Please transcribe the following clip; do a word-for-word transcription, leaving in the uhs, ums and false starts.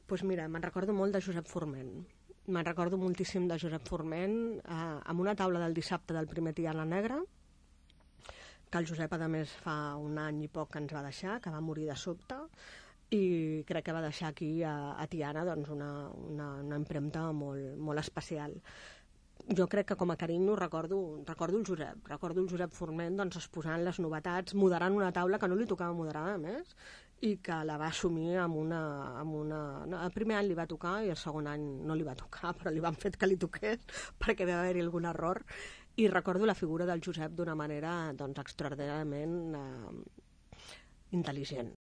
Doncs mira, me'n recordo molt de Josep Forment. Me'n recordo moltíssim de Josep Forment eh, amb una taula del dissabte del primer Tiana Negra, que el Josep, a més, fa un any i poc que ens va deixar, que va morir de sobte, i crec que va deixar aquí a, a Tiana doncs, una, una, una empremta molt, molt especial. Jo crec que com a carinyo recordo, recordo el Josep, recordo el Josep Forment doncs, exposant les novetats, moderant una taula que no li tocava moderar, a més, i que la va assumir amb una, amb una... No, el primer any li va tocar i el segon any no li va tocar, però li van fet que li toqués perquè va haver-hi algun error. I recordo la figura del Josep d'una manera doncs, extraordinàriament eh, intel·ligent.